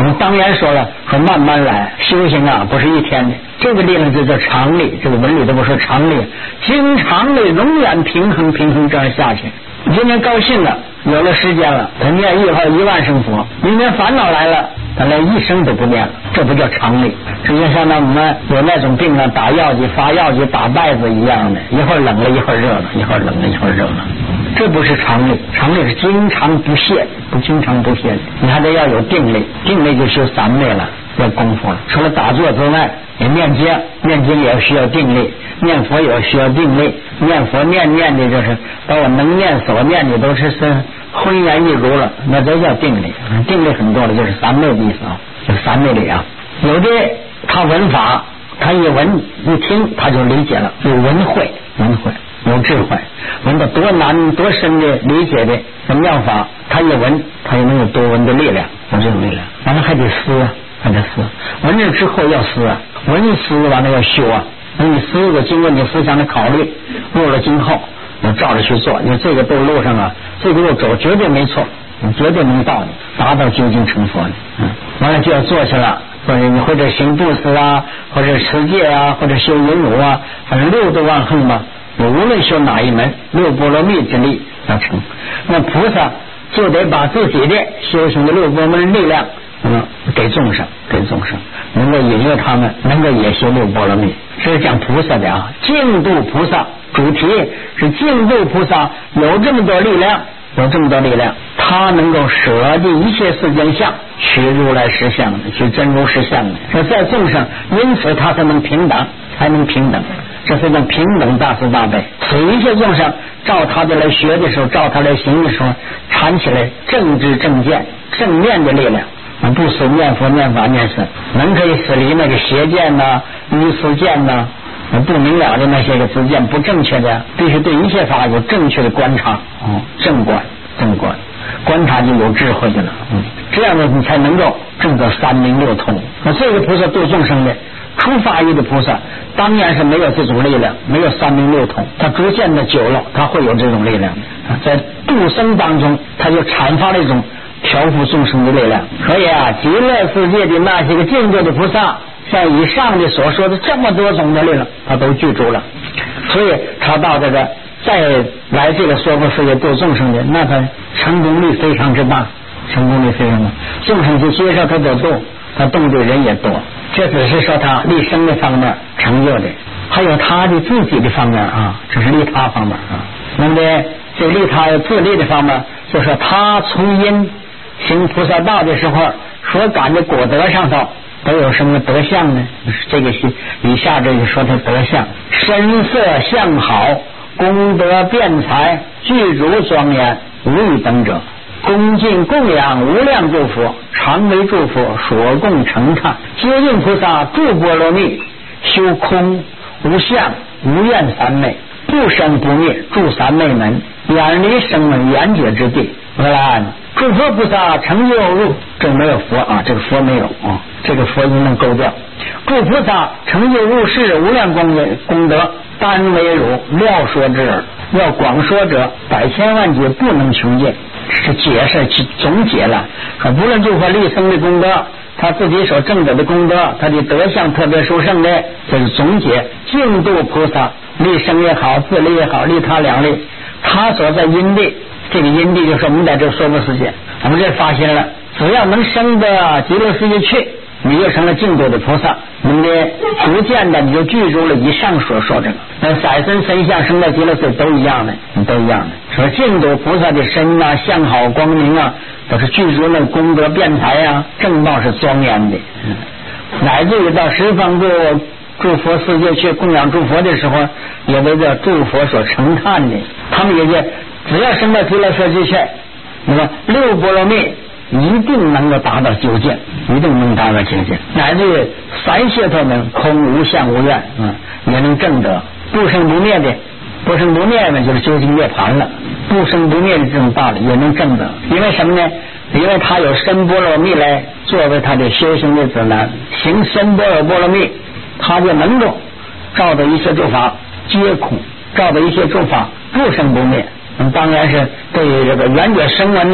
当然说了，说慢慢来，修行啊不是一天的，这个力量就叫常力，这个文里都不说常力，经常的永远平衡这样下去。今天高兴了，有了时间了，他念1万声佛；明天烦恼来了，他连1声都不念了，这不叫常力。这就像我们有那种病啊，打药剂、发药剂、打袋子一样的，一会儿冷了，一会儿热了，一会儿冷了，一会儿热了。这不是常力，常力是经常不懈，经常不懈的。你还得要有定力，定力就修三昧了，要功夫了。除了打坐之外，也念经也需要定力，念佛也需要定力。念佛念的就是把我能念所念的都是浑然一如了，那这叫定力。定力很多的就是三昧的意思啊，有三昧力啊。有的他闻法，他一闻一听他就理解了，有闻慧，有智慧，闻到多难多深的理解的妙法，他一闻他也能有多闻的力量，有这种力量。完了还得思啊，闻了之后要思啊，闻思完了要修啊。你思过经过你思想的考虑，入了今后要照着去做，你这个路上啊，这个路走绝对没错，你绝对能到的，达到究竟成佛的。完了就要做去了，或者行布施啊，或者持戒啊，或者修忍辱啊，反正6度万恒嘛。无论修哪一门，6波罗蜜之力要成。那菩萨就得把自己的修行的6波罗蜜力量给众生，能够引诱他们，能够也修6波罗蜜。这是讲菩萨的啊，净度菩萨，主题是净度菩萨有这么多力量，他能够舍弃一切世间相，取如来实相的，取真如实相的。说在众生，因此他才能平等，这是种平等大慈大悲。所以一切众生照他的来学的时候，照他来行的时候，产起来正知正见正面的力量。不死念佛念法念僧，能可以死离那个邪见呐、愚痴见呐、不明了的那些个知见不正确的，必须对一切法有正确的观察，正观观察就有智慧的了。这样的你才能够证得3明6通。那这个菩萨度众生的初发意的菩萨，当然是没有这种力量，没有3明6通，他逐渐的久了，他会有这种力量。在度生当中，他就阐发了一种调伏众生的力量。所以啊，极乐世界的那些个净土的菩萨，像以上的所说的这么多种的力量，他都具足了。所以他到这个再来这个娑婆世界度众生的，那他成功率非常之大，众生去接受他的度，他动的人也多。这只是说他立生的方面成就的，还有他的自己的方面啊，这是利他方面啊。那么这利他自利的方面，就说他从因行菩萨道的时候所感的果德上头都有什么德相呢？这个是以下这就说他德相：身色相好，功德辩才，具足庄严，无与等者。恭敬供养无量诸佛，常为诸佛所供承叹。究竟菩萨住波罗蜜，修空无相无愿三昧，不生不灭，住三昧门，远离声闻缘觉之地。诸佛菩萨成就入，这没有佛啊，这个佛没有啊，这个佛应能勾掉。诸菩萨成就入世无量功德，单为汝料说之耳，要广说者百千万劫不能穷尽。是解释总结了，说无论诸佛立生的功德，他自己所证得的功德，他的德相特别殊胜的，这是总结。净度菩萨立生也好，自利也好，利他两利，他所在因地，这个因地就是我们在这娑婆世界，我们这发现了，只要能升到极乐世界去，你就成了净土的菩萨，你的逐渐的你就具足了以上所说这个。那色身身相升到极乐世界都一样的，说净土菩萨的身啊、相好、光明啊，都是具足那功德辩才啊，正道是庄严的。乃至于到十方诸佛世界去供养诸佛的时候，也为这诸佛所承叹的。他们也就只要升到极乐世界去，那么6波罗蜜一定能够达到究竟，乃至于三解脱门空无相无愿，也能证得不生不灭的。不生不灭呢，就是究竟涅槃了。不生不灭的这种道理也能证得，因为什么呢？因为他有深般若蜜来作为他的修行的指南，行深般若蜜，他就能够照着一切诸法皆空，照着一切诸法不生不灭。当然是对于这个缘觉声闻呐，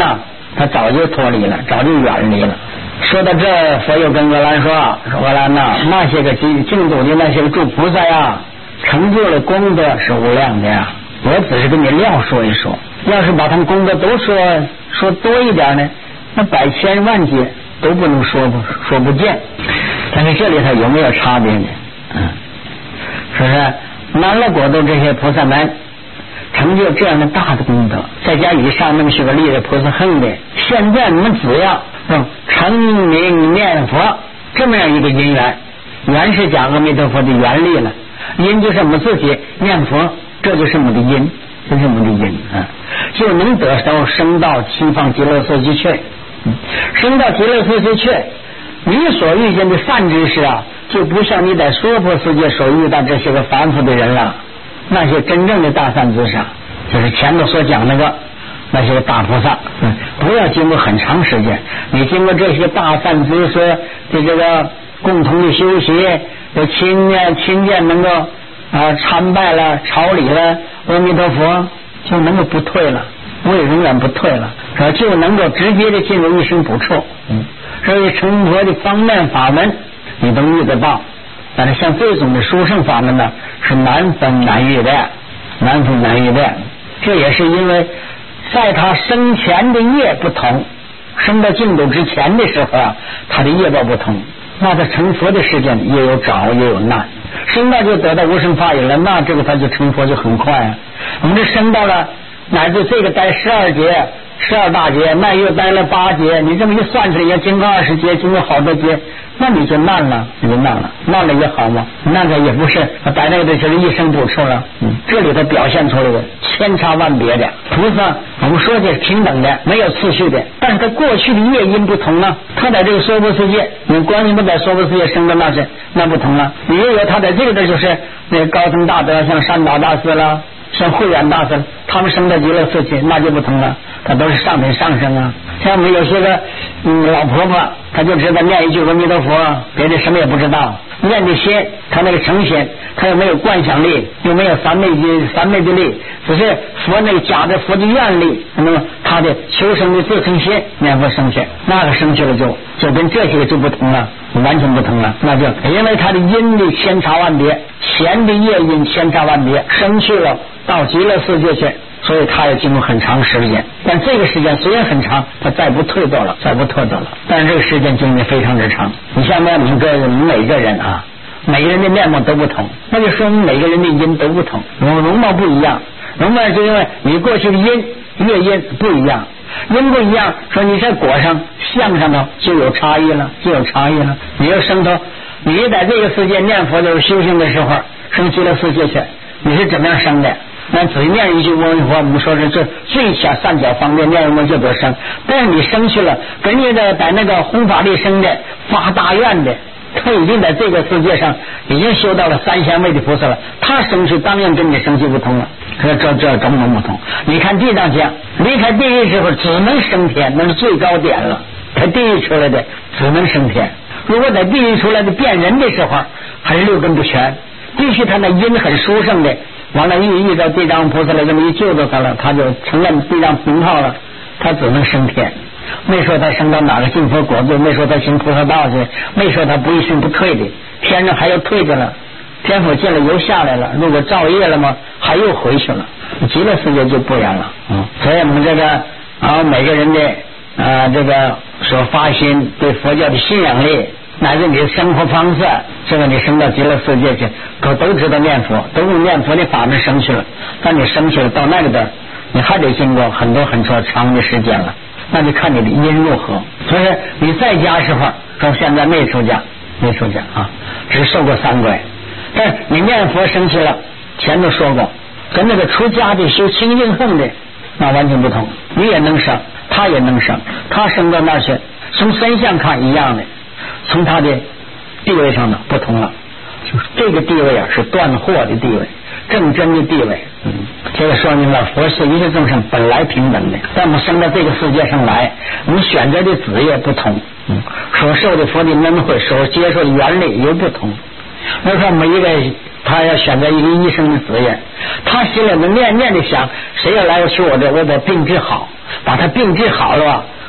他早就脱离了，早就远离了。说到这，佛又跟阿兰说阿兰呐，那些个净土的那些个诸菩萨呀，成就了功德是无量的呀。我只是跟你料说一说，要是把他们功德都说多一点呢，那百千万劫都不能说不见。但是这里头有没有差别呢？是不是南乐国度这些菩萨们成就这样的大的功德，再加以上那么许个力的菩萨恨的，现在你们只要成名念佛这么样一个因缘，缘是讲阿弥陀佛的原力了，因就是我们自己念佛，这就是我们的因，这是我们的因就能得到升到西方极乐世界去。升到极乐世界去，你所遇见的善知识啊，就不像你在娑婆世界所遇到这些个凡夫的人了。那些真正的大善知识，就是前头所讲那些大菩萨，不要经过很长时间，你经过这些大善知识的这个共同的修习，亲见能够参拜了、朝礼了阿弥陀佛，就能够不退了，我也永远不退了，就能够直接的进入一生不臭。所以成佛的方面法门你都遇得到，但是像这种的殊胜法门呢，是难分难遇的。这也是因为在他生前的业不同，生到净土之前的时候啊，他的业报不同，那他成佛的时间也有早也有难。生到就得到无生法眼了，那这个他就成佛就很快啊。我们这生到了乃至这个待12劫12大劫，那又待了8劫，你这么一算出来也经过20劫，经过好多劫，那你就难了，难了也好吗？难了也不是待那个就是一生不臭了。这里头表现出来的千差万别的菩萨，我们说的是平等的，没有次序的，但是他过去的业因不同了。他在这个娑婆世界，你光你们在娑婆世界生的那不同了。你又有他在这个就是那高僧大德，像善导大师啦，像慧远大师，他们生的极乐世界那就不同了，他都是上品上升啊。像我们有些个老婆婆，她就知道念一句阿弥陀佛，别的什么也不知道。念的心，他那个成心，他又没有观想力，又没有三昧的力，只是佛那个假的佛的愿力，那么他的求生的自成心念佛生去，那个生去了就跟这些个就不同了，完全不同了。那就因为他的因力千差万别，前的业因千差万别，生去了到极乐世界去，所以他要经过很长时间。但这个时间虽然很长，他再不退掉了，但是这个时间经历非常之长。你像我们每个人啊，每个人的面貌都不同，那就说明每个人的因都不同，容貌不一样。容貌就因为你过去的业因不一样，因不一样，说你在果上相上头就有差异了。你要生头，你在这个世界念佛就是修行的时候，生极乐世界去，你是怎么样生的？那只念一句阿弥陀佛，我们说是这最小善巧方便，念一就得生。但是你生去了，跟你在那个弘法力生的发大愿的，他已经在这个世界上已经修到了3000位的菩萨了，他生去当然跟你生去不同了。这种种不同。你看地藏经离开地狱之后只能升天，那是最高点了。在地狱出来的只能升天，如果在地狱出来的变人的时候还是6根不全，必须他那因很殊胜的，完了遇到地藏菩萨来这么一救到他了，他就成了地藏名号了，他只能升天。没说他升到哪个净佛国度，没说他行菩萨道去，没说他不一生不退的，天上还要退着了，天府见了又下来了，如果造业了嘛还又回去了，极乐世界就不一样了。所以我们这个每个人的这个所发心对佛教的信仰力，乃至你的生活方式，这个你升到极乐世界去都知道念佛，都用念佛的法门升去了。但你升去了到那里边，你还得经过很长的时间了，那就看你的因如何。所以你在家时候到现在没出家只受过3归，但你念佛升去了，前头说过，跟那个出家的修清净恨的那完全不同。你也能升，他也能升，他升到那去，从身相看一样的，从他的地位上呢不同了。就是这个地位啊，是断惑的地位，正真的地位。这个说明了佛是一切众生本来平等的，但我们生到这个世界上来，我们选择的职业不同，所受的佛的恩惠，所接受的原理又不同。那说每一个他要选择一个医生的职业，他心里面念的想，谁要来求我的，我把病治好，把他病治好了吧，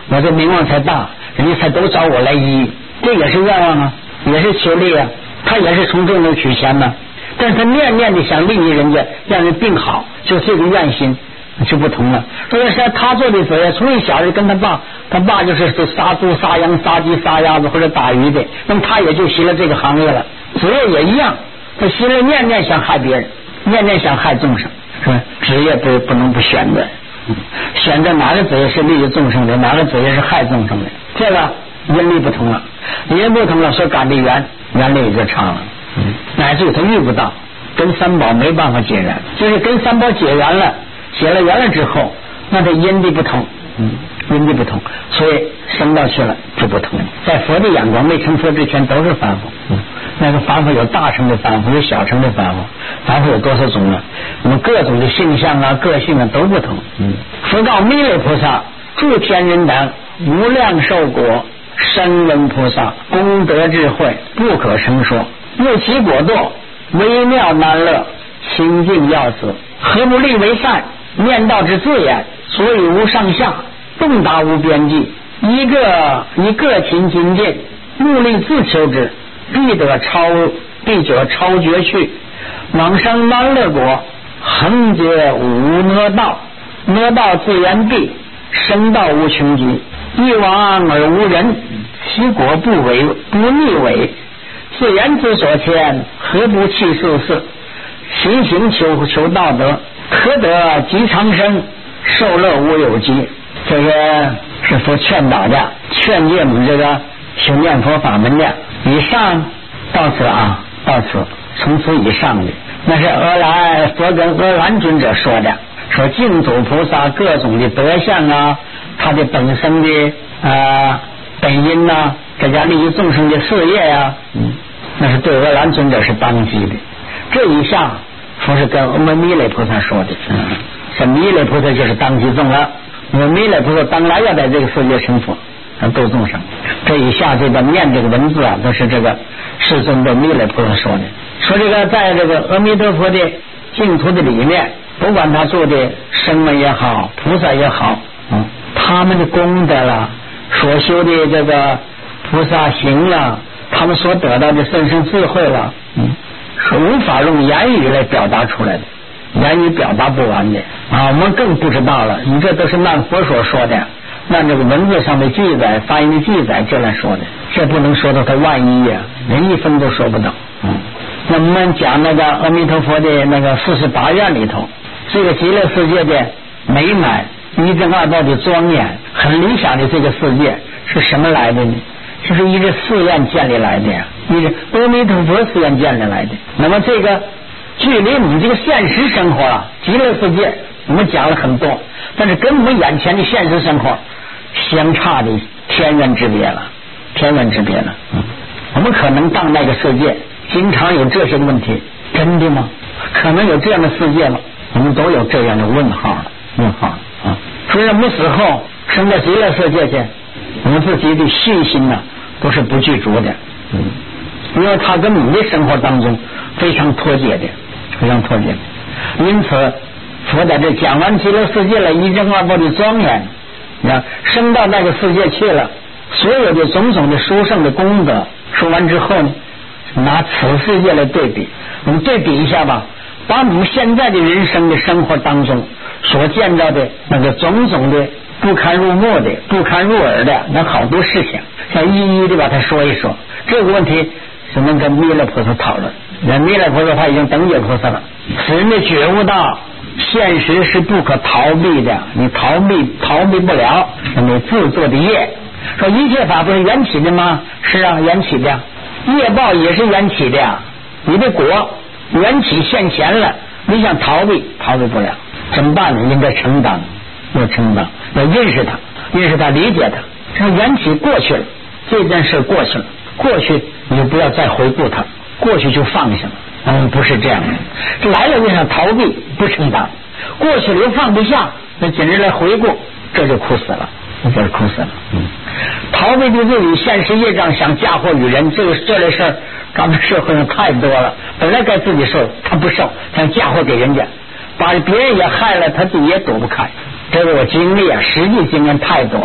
我这名望才大，人家才都找我来医，这也是愿望啊，也是求利啊，他也是从中取钱嘛。但是他念念的想利益人家，让人病好，就这个愿心就不同了。所以说他做的职业，从小就跟他爸就是杀猪、杀羊、杀鸡、杀鸭子或者打鱼的，那么他也就习了这个行业了。职业也一样，他习了念念想害别人，念念想害众生，是吧？职业不能不选择，选择哪个职业是利益众生的，哪个职业是害众生的，这个因力不同了，因不同了，所感的缘力也就长了。乃至于他遇不到，跟三宝没办法结缘，就是跟三宝结缘了，结了缘了之后，那这因地不同，因地不同，所以升到去了就不同了。在佛的眼光，没成佛之前都是凡夫，那个凡夫有大乘的凡夫，有小乘的凡夫，凡夫有多少种呢？那么各种的性相啊、个性啊都不同。佛告弥勒菩萨：诸天人等无量寿果，声闻菩萨功德智慧不可胜说。若其果堕，微妙难乐，清净要死，何不立为善？念道之自也，所以无上下，洞达无边际。一个勤精进，努力自求之，必者超绝去，往生难乐果，恒劫无哪道，哪道自然毕，生道无穷极。一往而无人，其果不逆违。自然之所牵，何不弃世事？勤行求道德，可得极长生，受乐无有极。这个是佛劝导的，劝诫我们这个修念佛法门的。以上到此啊，到此从此以上的，那是佛跟阿兰尊者说的，说净土菩萨各种的德相啊，他的本身的本因呐，这家利益众生的事业呀，那是对阿兰尊者是当机的。这一下佛是跟我们弥勒菩萨说的，这弥勒菩萨就是当机众了。我们弥勒菩萨当然要在这个世界成佛，度众生。这一下这个念这个文字啊，都是这个世尊对弥勒菩萨说的。说这个在这个阿弥陀佛的净土的里面，不管他做的声闻也好，菩萨也好，他们的功德了，所修的这个菩萨行了，他们所得到的甚深智慧了，是无法用言语来表达出来的，言语表达不完的啊！我们更不知道了，你这都是按佛所说的，按这个文字上的记载、发音的记载这来说的，这不能说到他万一呀，连一分都说不到。那我们讲那个阿弥陀佛的那个48愿里头，这个极乐世界的美满、一正二报的庄严、很理想的这个世界是什么来的呢？就是一个寺院建立来的呀，一个阿弥陀佛寺院建立来的。那么这个距离我们这个现实生活啊，极乐世界我们讲了很多，但是跟我们眼前的现实生活相差的天渊之别了，天渊之别了。我们可能到那个世界经常有这些问题，真的吗？可能有这样的世界吗？我们都有这样的问号了，问号啊！所以我们死后生到极乐世界去，我们自己的信心呢都是不具足的，因为它跟我们的生活当中非常脱节的，非常脱节的。因此佛在这讲完极乐世界了一正二报的庄严，升到那个世界去了，所有的种种的殊胜的功德说完之后呢，拿此世界来对比，我们对比一下吧，把我们现在的人生的生活当中所见到的那个种种的不堪入目的、不堪入耳的那好多事情，想一一的把它说一说。这个问题只能跟弥勒菩萨讨论。那弥勒菩萨他已经等觉菩萨了，使人的觉悟到现实是不可逃避的，你逃避不了，你自作的业。说一切法不是缘起的吗？是啊，缘起的，业报也是缘起的呀。你的果缘起现前了，你想逃避不了，怎么办呢？应该承担，要承担，要认识它，理解它。这缘起过去了，这件事过去了，过去你就不要再回顾它，过去就放下了。不是这样的，来了就想逃避，不承担，过去了又放不下，那紧着来回顾，这就苦死了，这是苦死了。逃避的自己现实业障，想嫁祸于人，这类事儿，咱们社会上太多了。本来该自己受，他不受，想嫁祸给人家，把别人也害了，他自己也躲不开。这个我经历啊，实际经验太多了。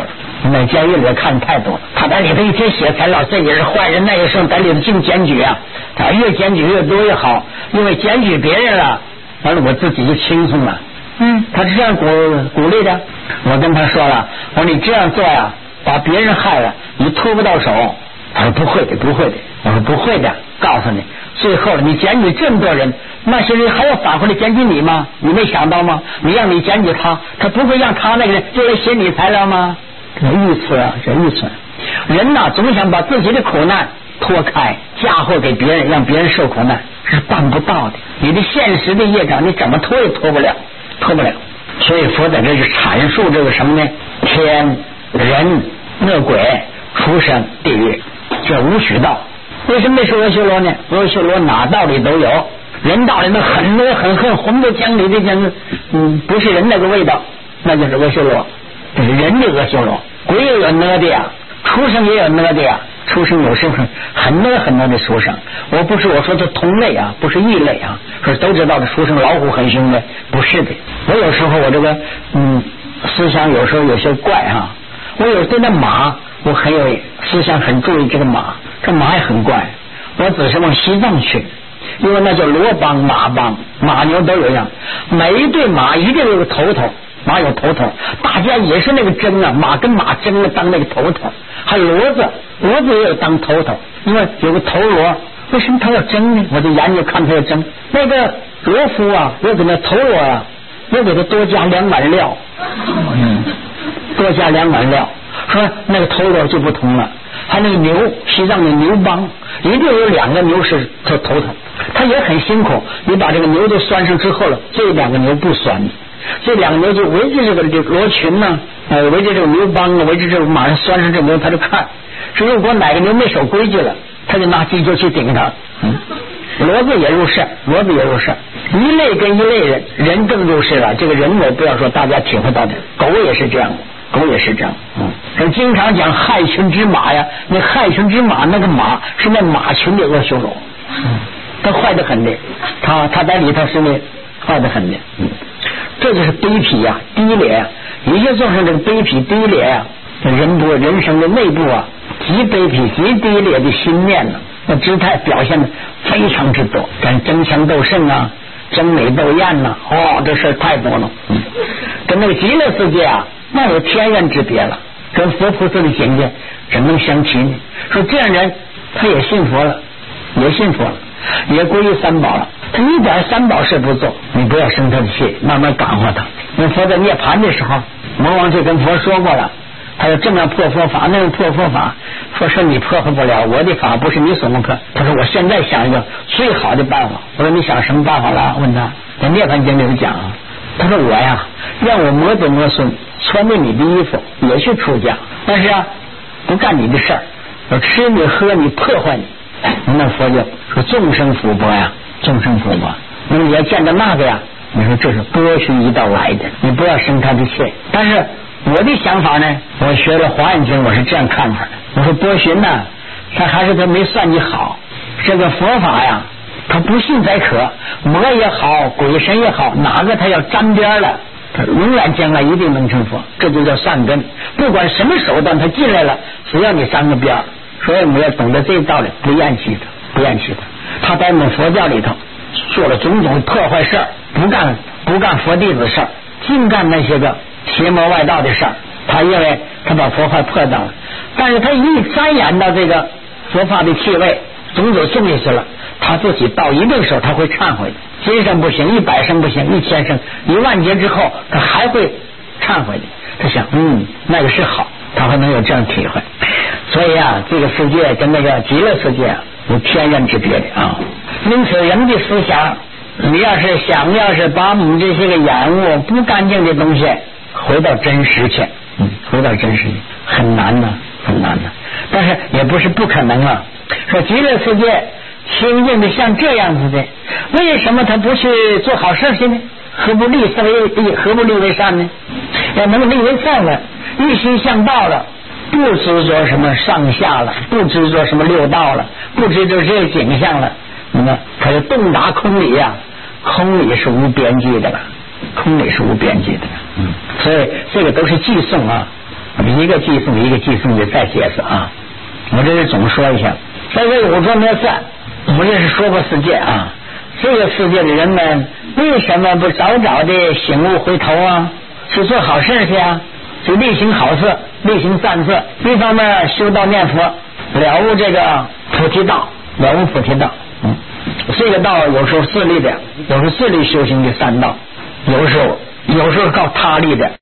那监狱里看太多，他在里头一天写材料，这也是坏人，那也是在里头净检举啊，他越检举越多越好，因为检举别人了，完了我自己就轻松了。他是这样鼓励的。我跟他说了，我说你这样做呀，把别人害了，你拖不到手。他说不会的，不会的。我说不会的，告诉你，最后你检举这么多人，那些人还要返回来检举你吗？你没想到吗？你让你检举他，他不会让他那个人就来写你材料吗？这愚蠢啊，这愚蠢！人呐，总想把自己的苦难脱开，嫁祸给别人，让别人受苦难，是办不到的。你的现实的业障，你怎么脱也脱不了，脱不了。所以佛在这是阐述这个什么呢？天、人、恶鬼、畜生、地狱，这无许道。为什么没说阿修罗呢？阿修罗哪道理都有，人道里面很多很恨，红的江里的江，不是人那个味道，那就是阿修罗，这是人的阿修罗。鬼也有哪的呀，畜生也有哪的呀，畜生有时候很多很多的畜生。我说这同类啊，不是异类啊，说都知道这畜生老虎很凶的，不是的。我有时候我这个思想有时候有些怪啊，我有对那马我很有思想，很注意这个马，这马也很怪。我只是往西藏去，因为那叫罗帮马帮，马牛都有样，每一对马一定有个头头，马有头头，大家也是那个争啊，马跟马争了当那个头头，还有骡子也有当头头，因为有个头骡，为什么他要争呢？我就研究看他要争，那个骡夫啊，要给那头骡啊，要给他多加2碗料，多加2碗料。说那个头骡就不同了，还那个牛，西藏的牛帮一定有2个牛是头头，他也很辛苦。你把这个牛都拴上之后了，这2个牛不拴的，这2个牛就围着这个罗裙呢，围着这个牛帮，围着这个马上拴上这牛，他就看，说如果哪个牛没守规矩了，他就拿犄角去顶他。骡子也入事，一类跟一类人更入事了。这个人我不要说大家体会到的，狗也是这样。这经常讲害群之马呀，那害群之马那个马是那马群的阿修罗，他坏得很的，他在里头是那坏得很的，这就是卑鄙呀，低劣呀，一些造成这个卑鄙低劣呀，人生的内部啊，极卑鄙极低劣的心念呢，那姿态表现的非常之多，跟争强斗胜啊，争美斗艳呐，这事太多了。跟那个极乐世界啊，那有天渊之别了，跟佛菩萨的境界怎能相提呢？说这样人他也信佛了，也皈依三宝了，他一点三宝事不做，你不要生他的气，慢慢感化他。那佛在涅槃的时候，魔王就跟佛说过了，他说这么样破佛法，那样破佛法，佛说你破坏不了，我的法不是你所能破。他说我现在想一个最好的办法。我说你想什么办法了？问他在涅槃经里头讲啊，他说我呀，让我魔子魔孙穿着你的衣服也去出家，但是啊不干你的事儿，我吃你喝你破坏你。那佛就说众生福薄呀，众生福薄，那么你要见到那个呀，你说这是剥须一道来的，你不要生他的气。但是我的想法呢，我学了华严经，我是这样看法的。我说波旬呢，他还是他没算计好，这个佛法呀，他不信才可，魔也好，鬼神也好，哪个他要沾边了，他永远将来一定能成佛，这就叫善根。不管什么手段他进来了，只要你沾个边，所以我们要懂得这个道理，不厌弃他，不厌弃他。他在我们佛教里头做了种种破坏事儿，不干佛弟子事儿，净干那些个邪魔外道的事儿。他因为他把佛法破掉了，但是他一沾染到这个佛法的气味，种种进去了，他自己到一定时候他会忏悔的。今生不行，100生不行，1000生10000劫之后他还会忏悔的。他想那个是好，他会能有这样体会。所以啊，这个世界跟那个极乐世界有天渊之别的啊。因此人的思想，你要是把我们这些个染污不干净的东西回到真实去，回到真实去很难呢，很难的。但是也不是不可能啊。说极乐世界清净的像这样子的，为什么他不去做好事去呢？何不立为善呢？要能立为善了，一心向道了，不执着什么上下了，不执着什么六道了，不执着这些景象了，那么他就洞达空理呀，空理是无边际的了，空理是无边际的。所以这个都是寄送啊， 一个寄送一个寄送的再解释啊，我这是总说一下。在这五浊灭散，我这是说过世界啊，这个世界的人们为什么不早早的醒悟回头啊，去做好事去啊，去力行好事，力行善事，一方面修道念佛，了悟这个菩提道，了悟菩提道。这个道有时候自力的，有时候自力修行的善道，有时候靠他力的。